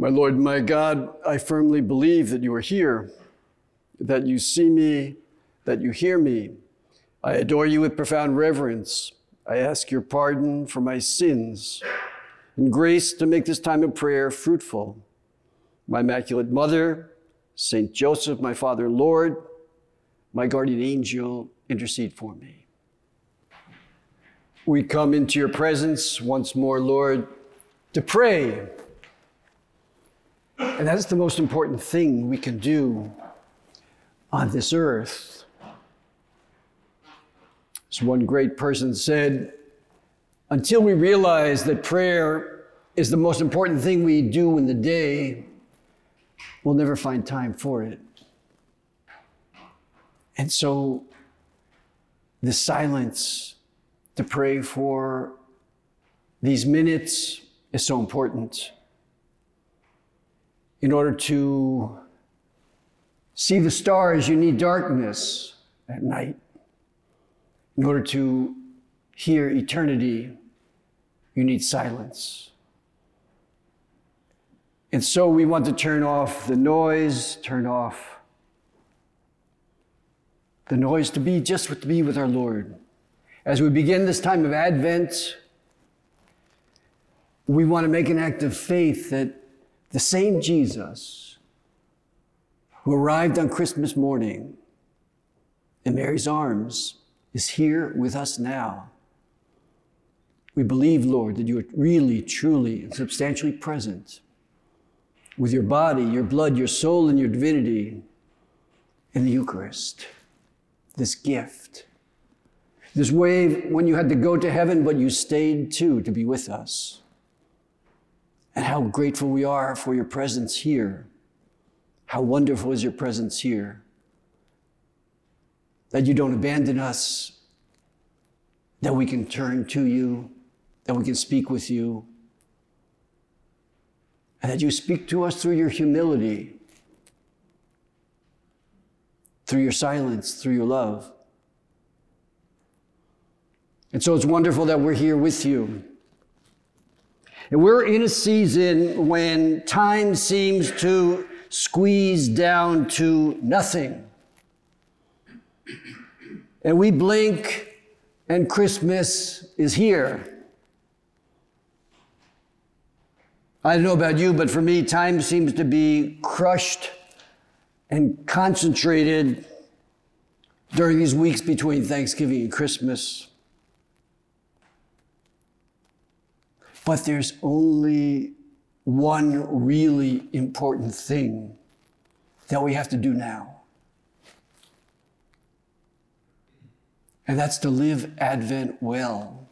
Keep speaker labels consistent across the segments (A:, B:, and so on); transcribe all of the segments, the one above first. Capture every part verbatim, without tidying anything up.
A: My Lord, my God, I firmly believe that you are here, that you see me, that you hear me. I adore you with profound reverence. I ask your pardon for my sins and grace to make this time of prayer fruitful. My Immaculate Mother, Saint Joseph, my Father and Lord, my guardian angel, intercede for me. We come into your presence once more, Lord, to pray. And that's the most important thing we can do on this earth. As one great person said, until we realize that prayer is the most important thing we do in the day, we'll never find time for it. And so the silence to pray for these minutes is so important. In order to see the stars, you need darkness at night. In order to hear eternity, you need silence. And so we want to turn off the noise, turn off the noise to be just to be with our Lord. As we begin this time of Advent, we want to make an act of faith that the same Jesus who arrived on Christmas morning in Mary's arms is here with us now. We believe, Lord, that you are really, truly, and substantially present with your body, your blood, your soul, and your divinity in the Eucharist, this gift. This way when you had to go to heaven, but you stayed too to be with us. And how grateful we are for your presence here. How wonderful is your presence here. That you don't abandon us, that we can turn to you, that we can speak with you, and that you speak to us through your humility, through your silence, through your love. And so it's wonderful that we're here with you. And we're in a season when time seems to squeeze down to nothing. And we blink and Christmas is here. I don't know about you, but for me, time seems to be crushed and concentrated during these weeks between Thanksgiving and Christmas. But there's only one really important thing that we have to do now. And that's to live Advent well.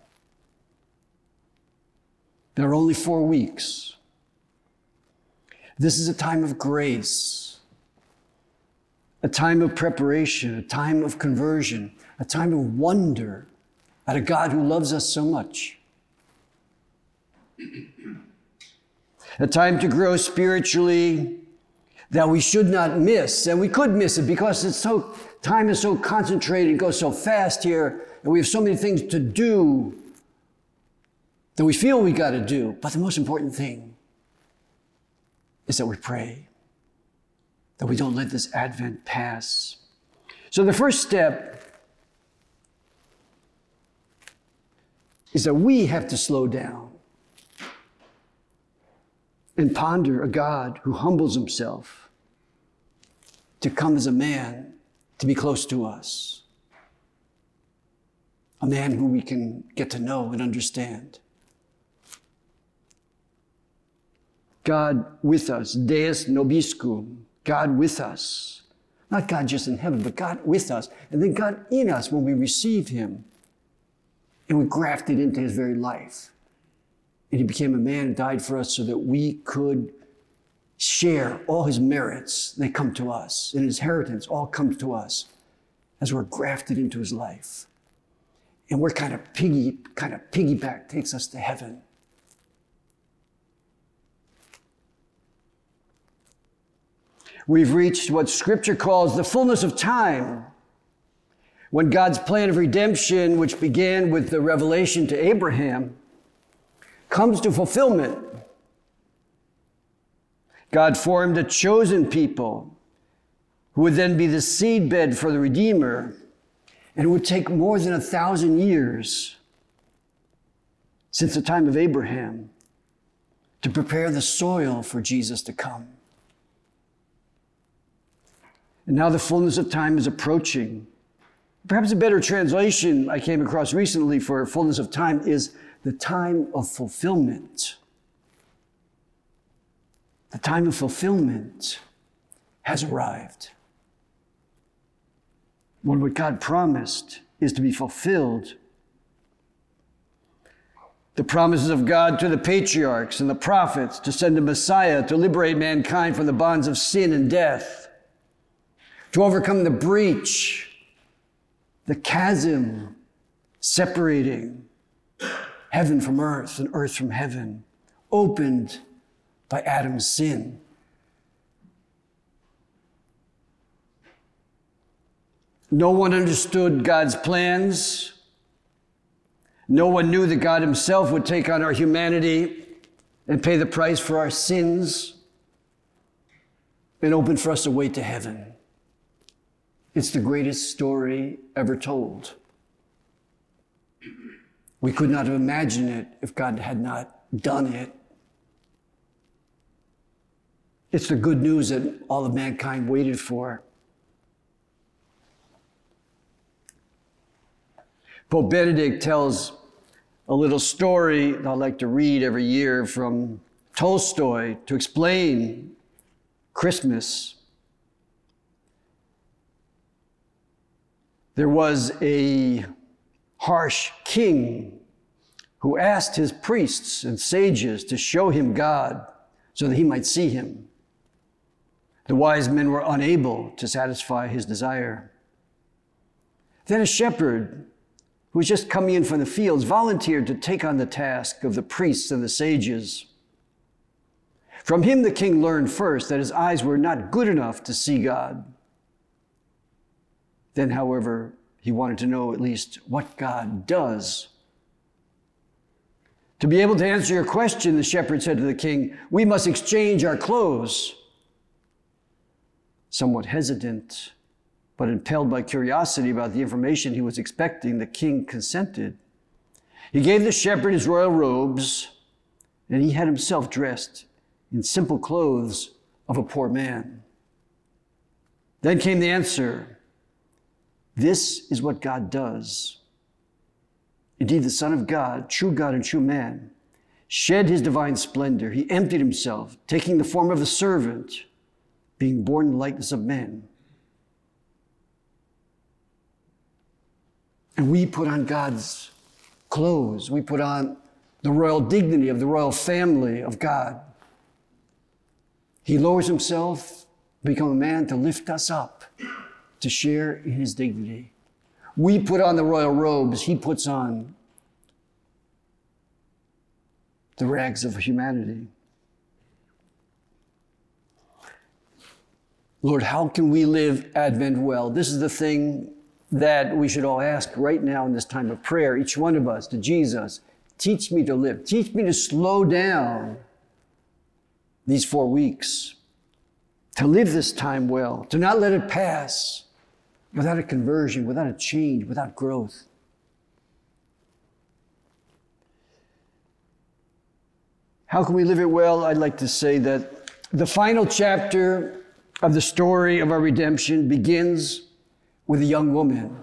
A: There are only four weeks. This is a time of grace, a time of preparation, a time of conversion, a time of wonder at a God who loves us so much. A time to grow spiritually that we should not miss, and we could miss it because it's so time is so concentrated, it goes so fast here, and we have so many things to do that we feel we got to do. But the most important thing is that we pray, that we don't let this Advent pass. So the first step is that we have to slow down and ponder a God who humbles himself to come as a man to be close to us. A man who we can get to know and understand. God with us, Deus nobiscum, God with us. Not God just in heaven, but God with us. And then God in us when we receive him. And we're grafted into his very life. And he became a man and died for us so that we could share all his merits. They come to us. And his inheritance all comes to us as we're grafted into his life. And we're kind of piggy, kind of piggyback takes us to heaven. We've reached what Scripture calls the fullness of time, when God's plan of redemption, which began with the revelation to Abraham, comes to fulfillment. God formed a chosen people who would then be the seedbed for the Redeemer. And it would take more than a thousand years since the time of Abraham to prepare the soil for Jesus to come. And now the fullness of time is approaching. Perhaps a better translation I came across recently for fullness of time is the time of fulfillment. The time of fulfillment has arrived. When what God promised is to be fulfilled, the promises of God to the patriarchs and the prophets to send a Messiah to liberate mankind from the bonds of sin and death, to overcome the breach, the chasm separating heaven from earth and earth from heaven, opened by Adam's sin. No one understood God's plans. No one knew that God himself would take on our humanity and pay the price for our sins and open for us a way to heaven. It's the greatest story ever told. We could not have imagined it if God had not done it. It's the good news that all of mankind waited for. Pope Benedict tells a little story that I like to read every year from Tolstoy to explain Christmas. There was a harsh king who asked his priests and sages to show him God so that he might see him. The wise men were unable to satisfy his desire. Then a shepherd who was just coming in from the fields volunteered to take on the task of the priests and the sages. From him, the king learned first that his eyes were not good enough to see God. Then, however, he wanted to know at least what God does. To be able to answer your question, the shepherd said to the king, we must exchange our clothes. Somewhat hesitant, but impelled by curiosity about the information he was expecting, the king consented. He gave the shepherd his royal robes, and he had himself dressed in simple clothes of a poor man. Then came the answer. This is what God does. Indeed, the Son of God, true God and true man, shed his divine splendor. He emptied himself, taking the form of a servant, being born in the likeness of men. And we put on God's clothes. We put on the royal dignity of the royal family of God. He lowers himself, become a man to lift us up, to share in his dignity. We put on the royal robes. He puts on the rags of humanity. Lord, how can we live Advent well? This is the thing that we should all ask right now in this time of prayer, each one of us, to Jesus. Teach me to live. Teach me to slow down these four weeks, to live this time well, to not let it pass without a conversion, without a change, without growth. How can we live it well? I'd like to say that the final chapter of the story of our redemption begins with a young woman.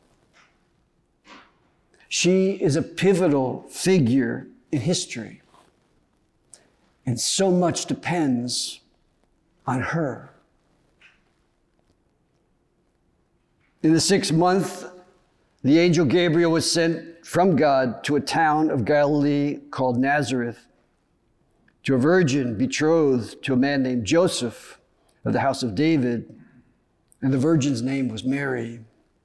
A: She is a pivotal figure in history, and so much depends on her. In the sixth month, the angel Gabriel was sent from God to a town of Galilee called Nazareth, to a virgin betrothed to a man named Joseph of the house of David, and the virgin's name was Mary.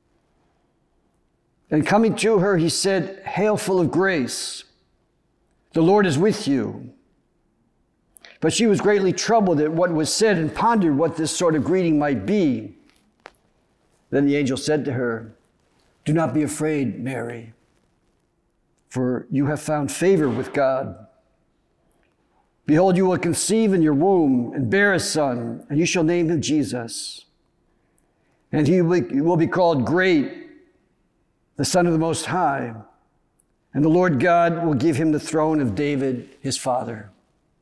A: And coming to her, he said, "Hail, full of grace, the Lord is with you." But she was greatly troubled at what was said and pondered what this sort of greeting might be. Then the angel said to her, "Do not be afraid, Mary, for you have found favor with God. Behold, you will conceive in your womb and bear a son, and you shall name him Jesus. And he will be called Great, the Son of the Most High. And the Lord God will give him the throne of David, his father.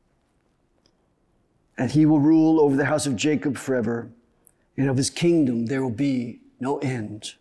A: And he will rule over the house of Jacob forever, and of his kingdom there will be no end.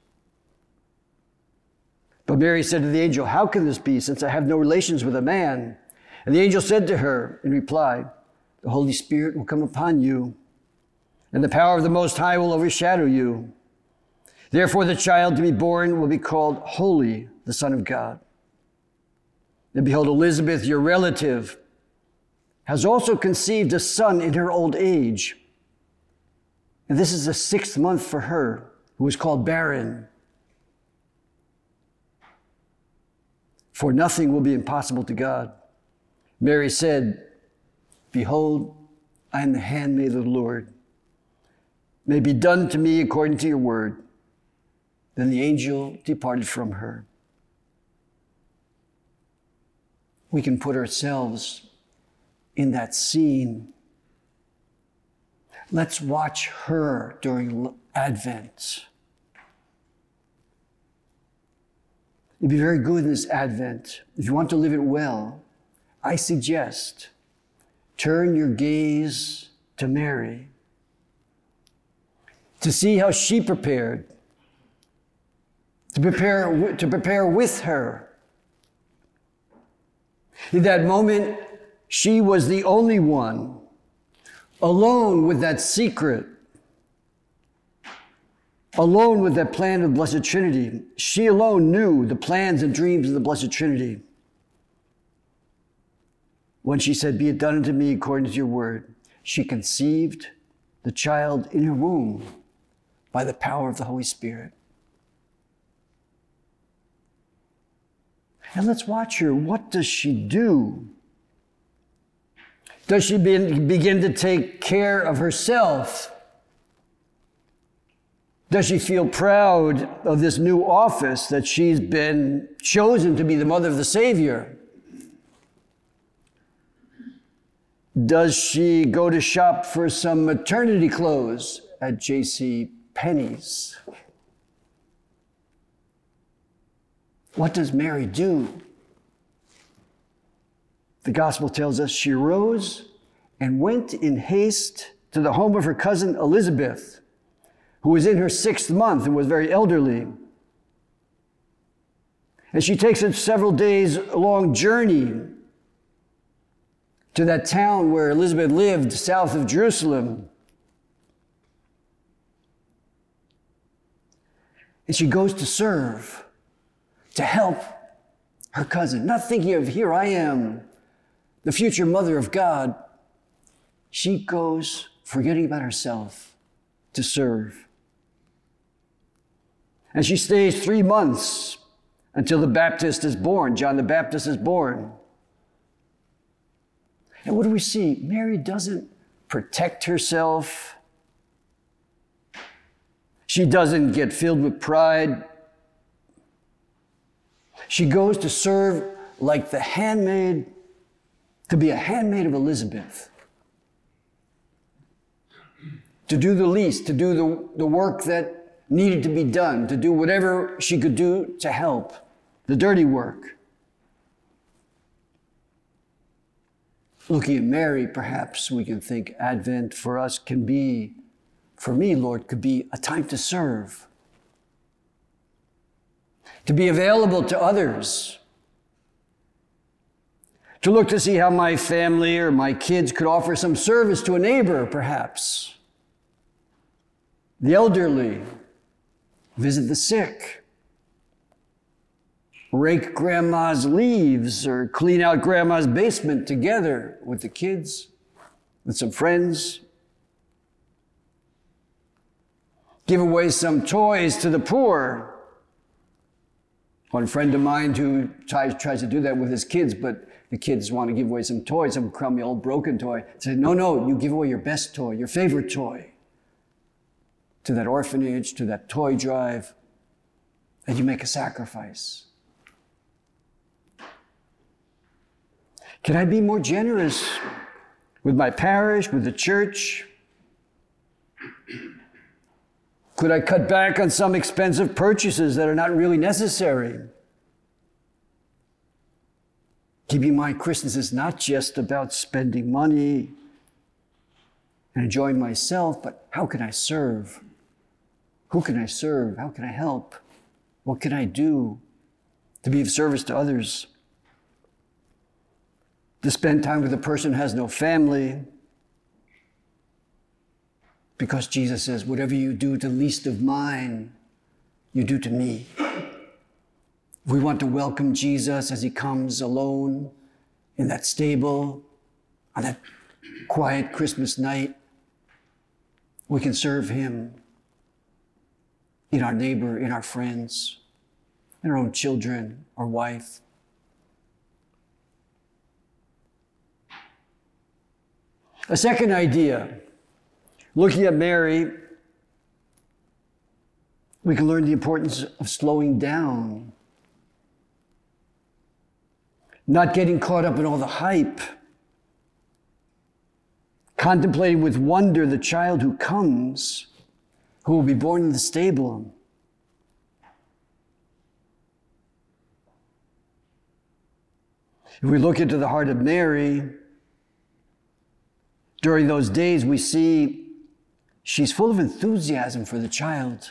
A: But Mary said to the angel, how can this be, since I have no relations with a man? And the angel said to her in reply, the Holy Spirit will come upon you, and the power of the Most High will overshadow you. Therefore the child to be born will be called Holy, the Son of God. And behold, Elizabeth, your relative, has also conceived a son in her old age. And this is the sixth month for her, who is called barren. For nothing will be impossible to God. Mary said, behold, I am the handmaid of the Lord. May it be done to me according to your word. Then the angel departed from her. We can put ourselves in that scene. Let's watch her during Advent. It'd be very good in this Advent. If you want to live it well, I suggest turn your gaze to Mary to see how she prepared, to prepare, to prepare with her. In that moment, she was the only one, alone with that secret, alone with that plan of the Blessed Trinity. She alone knew the plans and dreams of the Blessed Trinity. When she said, be it done unto me according to your word, she conceived the child in her womb by the power of the Holy Spirit. And let's watch her. What does she do? Does she be, begin to take care of herself? Does she feel proud of this new office that she's been chosen to be the mother of the Savior? Does she go to shop for some maternity clothes at J C Penney's? What does Mary do? The gospel tells us she rose and went in haste to the home of her cousin Elizabeth, who was in her sixth month and was very elderly. And she takes a several days long journey to that town where Elizabeth lived, south of Jerusalem. And she goes to serve, to help her cousin, not thinking of, here I am, the future mother of God. She goes, forgetting about herself, to serve. And she stays three months until the Baptist is born, John the Baptist is born. And what do we see? Mary doesn't protect herself. She doesn't get filled with pride. She goes to serve like the handmaid, to be a handmaid of Elizabeth. To do the least, to do the, the work that needed to be done, to do whatever she could do to help, the dirty work. Looking at Mary, perhaps we can think Advent for us can be, for me, Lord, could be a time to serve, to be available to others, to look to see how my family or my kids could offer some service to a neighbor, perhaps, the elderly, visit the sick, rake grandma's leaves or clean out grandma's basement together with the kids, with some friends. Give away some toys to the poor. One friend of mine who tries, tries to do that with his kids, but the kids want to give away some toys, some crummy old broken toy. Said, no, no, you give away your best toy, your favorite toy, to that orphanage, to that toy drive, and you make a sacrifice. Can I be more generous with my parish, with the church? Could I cut back on some expensive purchases that are not really necessary? Keep in mind, Christmas is not just about spending money and enjoying myself, but how can I serve? Who can I serve? How can I help? What can I do to be of service to others? To spend time with a person who has no family. Because Jesus says, whatever you do to the least of mine, you do to me. We want to welcome Jesus as he comes alone in that stable on that quiet Christmas night. We can serve him in our neighbor, in our friends, in our own children, our wife. A second idea, looking at Mary, we can learn the importance of slowing down, not getting caught up in all the hype, contemplating with wonder the child who comes, who will be born in the stable. If we look into the heart of Mary, during those days we see she's full of enthusiasm for the child.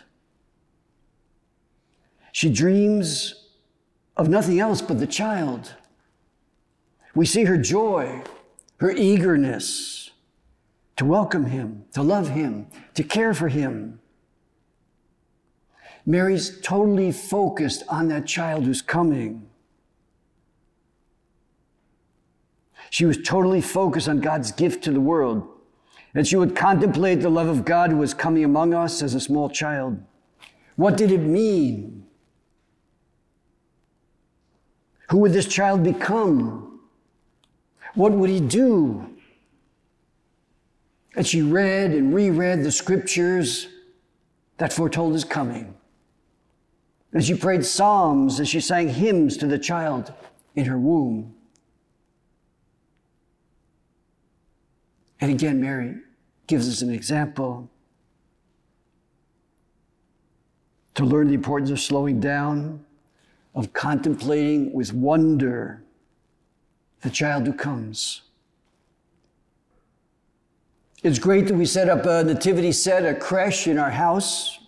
A: She dreams of nothing else but the child. We see her joy, her eagerness to welcome him, to love him, to care for him. Mary's totally focused on that child who's coming. She was totally focused on God's gift to the world, and she would contemplate the love of God who was coming among us as a small child. What did it mean? Who would this child become? What would he do? And she read and reread the scriptures that foretold his coming. And she prayed psalms and she sang hymns to the child in her womb. And again, Mary gives us an example to learn the importance of slowing down, of contemplating with wonder the child who comes. It's great that we set up a nativity set, a creche in our house,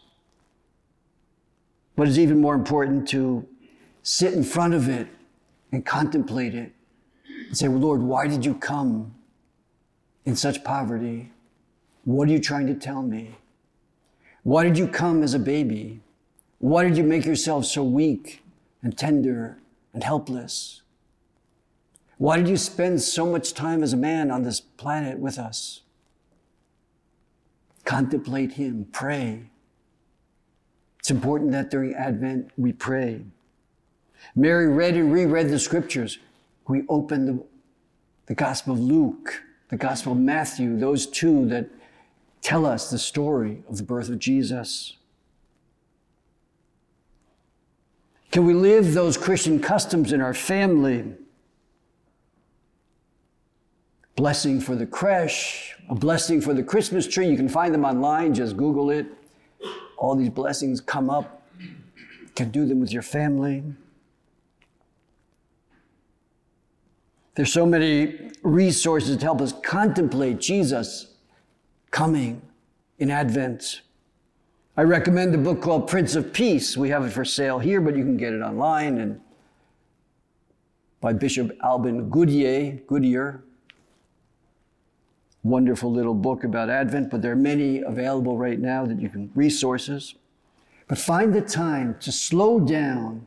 A: but it's even more important to sit in front of it and contemplate it and say, well, Lord, why did you come in such poverty? What are you trying to tell me? Why did you come as a baby? Why did you make yourself so weak and tender and helpless? Why did you spend so much time as a man on this planet with us? Contemplate him, pray. It's important that during Advent we pray. Mary read and reread the scriptures. We opened the, the Gospel of Luke, the Gospel of Matthew, those two that tell us the story of the birth of Jesus. Can we live those Christian customs in our family? Blessing for the creche, a blessing for the Christmas tree. You can find them online, just Google it. All these blessings come up. You can do them with your family. There's so many resources to help us contemplate Jesus coming in Advent. I recommend a book called Prince of Peace. We have it for sale here, but you can get it online, and by Bishop Alban Goodyear. Goodyear. Wonderful little book about Advent, but there are many available right now that you can, resources. But find the time to slow down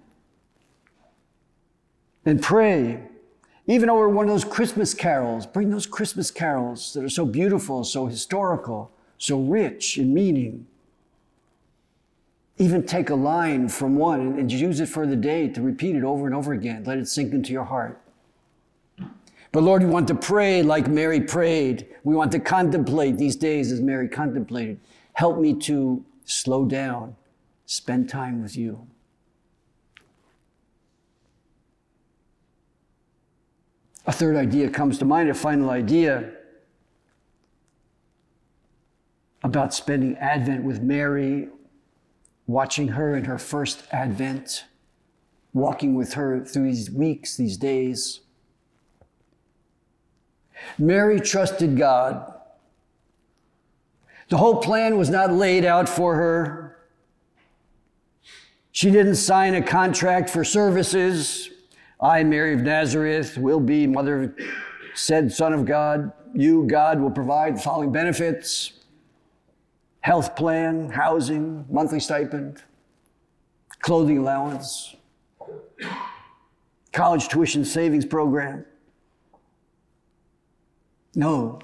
A: and pray. Even over one of those Christmas carols, bring those Christmas carols that are so beautiful, so historical, so rich in meaning. Even take a line from one and, and use it for the day to repeat it over and over again. Let it sink into your heart. But Lord, we want to pray like Mary prayed. We want to contemplate these days as Mary contemplated. Help me to slow down, spend time with you. A third idea comes to mind, a final idea. about spending Advent with Mary, watching her in her first Advent, walking with her through these weeks, these days. Mary trusted God. The whole plan was not laid out for her. She didn't sign a contract for services. I, Mary of Nazareth, will be mother, said Son of God. You, God, will provide the following benefits: health plan, housing, monthly stipend, clothing allowance, college tuition savings program. No.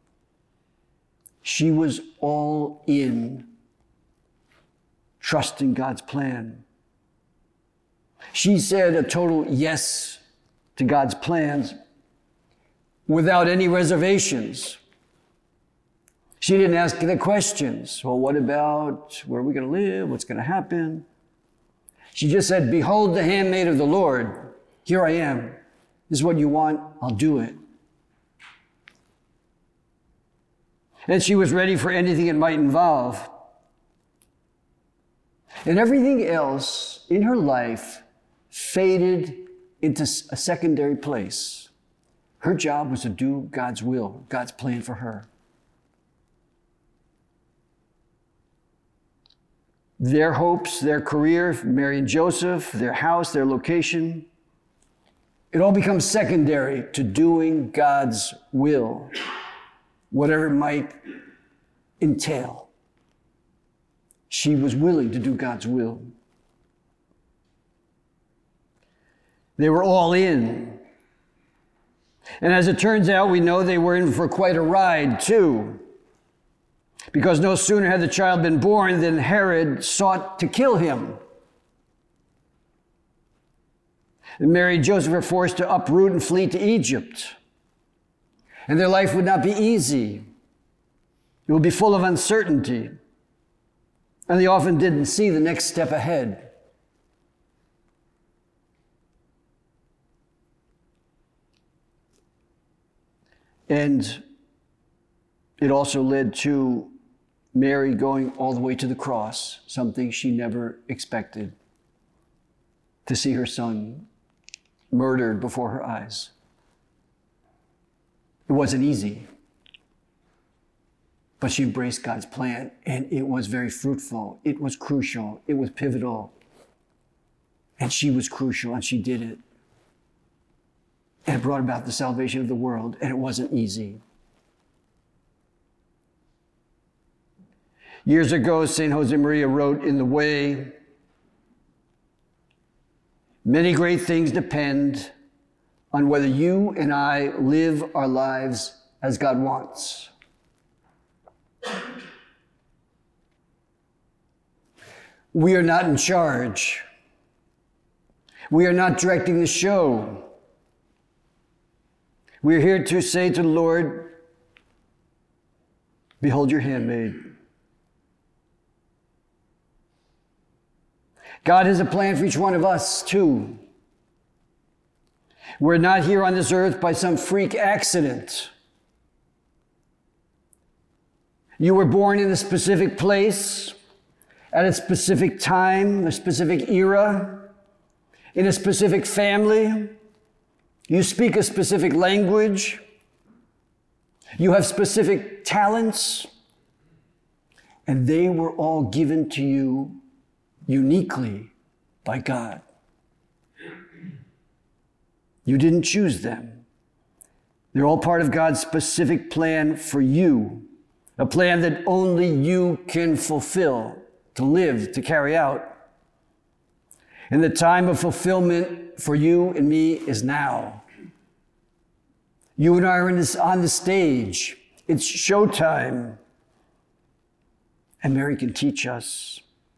A: She was all in, trusting God's plan. She said a total yes to God's plans without any reservations. She didn't ask the questions. Well, what about where are we going to live? What's going to happen? She just said, behold the handmaid of the Lord. Here I am. This is what you want. I'll do it. And she was ready for anything it might involve. And everything else in her life faded into a secondary place. Her job was to do God's will, God's plan for her. Their hopes, their career, Mary and Joseph, their house, their location, it all becomes secondary to doing God's will, whatever it might entail. She was willing to do God's will. They were all in. And as it turns out, we know they were in for quite a ride too. Because no sooner had the child been born than Herod sought to kill him. And Mary and Joseph were forced to uproot and flee to Egypt. And their life would not be easy. It would be full of uncertainty. And they often didn't see the next step ahead. And it also led to Mary going all the way to the cross, something she never expected, to see her son murdered before her eyes. It wasn't easy, but she embraced God's plan, and it was very fruitful. It was crucial. It was pivotal. And she was crucial, and she did it. And it brought about the salvation of the world, and it wasn't easy. Years ago, Saint Josemaria wrote in The Way, many great things depend on whether you and I live our lives as God wants. We are not in charge. We are not directing the show. We are here to say to the Lord, behold your handmaid. God has a plan for each one of us, too. We're not here on this earth by some freak accident. You were born in a specific place, at a specific time, a specific era, in a specific family. You speak a specific language. You have specific talents. And they were all given to you uniquely by God. You didn't choose them. They're all part of God's specific plan for you, a plan that only you can fulfill, to live, to carry out. And the time of fulfillment for you and me is now. You and I are in this, on the stage. It's showtime. And Mary can teach us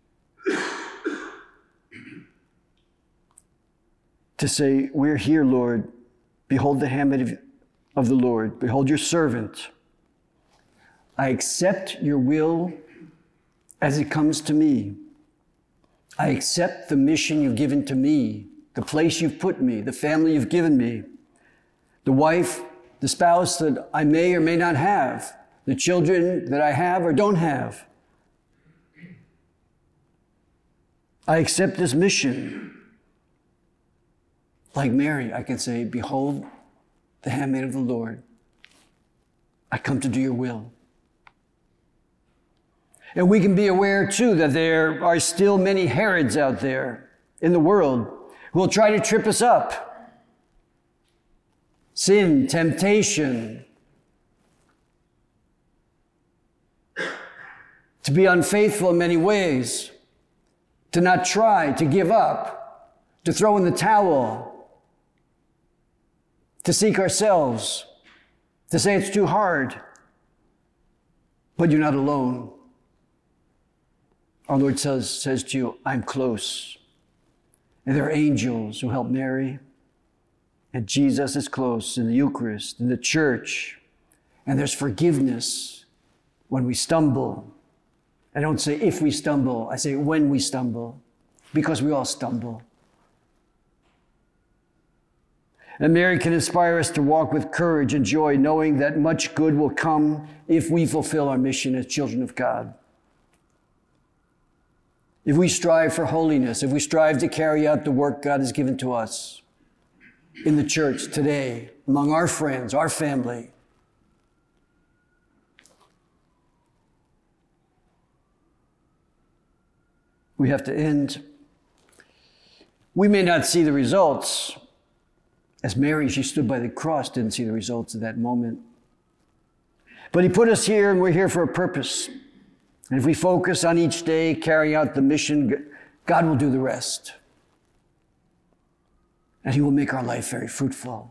A: to say, we're here, Lord. Behold the handmaid of, of the Lord. Behold your servant. I accept your will as it comes to me. I accept the mission you've given to me, the place you've put me, the family you've given me, the wife, the spouse that I may or may not have, the children that I have or don't have. I accept this mission. Like Mary, I can say, behold, the handmaid of the Lord. I come to do your will. And we can be aware, too, that there are still many Herods out there in the world who will try to trip us up. Sin, temptation, to be unfaithful in many ways, to not try, to give up, to throw in the towel, to seek ourselves, to say it's too hard. But you're not alone. Our Lord says, says to you, I'm close. And there are angels who help Mary. And Jesus is close in the Eucharist, in the church. And there's forgiveness when we stumble. I don't say if we stumble, I say when we stumble, because we all stumble. And Mary can inspire us to walk with courage and joy, knowing that much good will come if we fulfill our mission as children of God. If we strive for holiness, if we strive to carry out the work God has given to us in the church today, among our friends, our family. We have to end. We may not see the results. As Mary, she stood by the cross, didn't see the results of that moment. But he put us here, and we're here for a purpose. And if we focus on each day, carrying out the mission, God will do the rest. And he will make our life very fruitful.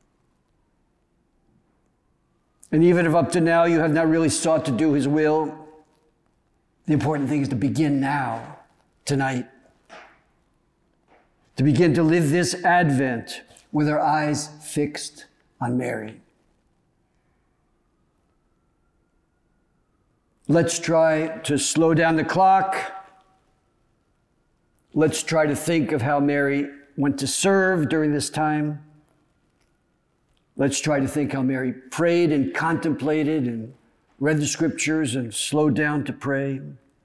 A: And even if up to now you have not really sought to do his will, the important thing is to begin now, tonight. To begin to live this Advent with our eyes fixed on Mary. Let's try to slow down the clock. Let's try to think of how Mary went to serve during this time. Let's try to think how Mary prayed and contemplated and read the scriptures and slowed down to pray.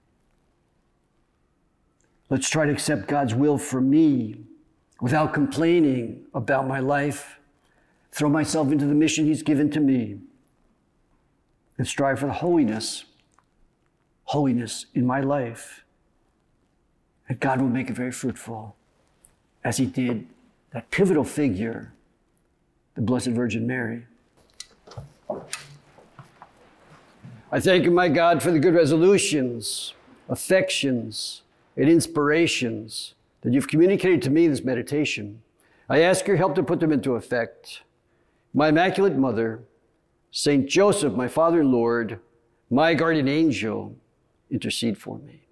A: Let's try to accept God's will for me without complaining about my life. Throw myself into the mission he's given to me and strive for the holiness, holiness in my life. And God will make it very fruitful, as he did that pivotal figure, the Blessed Virgin Mary. I thank you, my God, for the good resolutions, affections, and inspirations that you've communicated to me in this meditation. I ask your help to put them into effect. My Immaculate Mother, Saint Joseph, my Father and Lord, my guardian angel, intercede for me.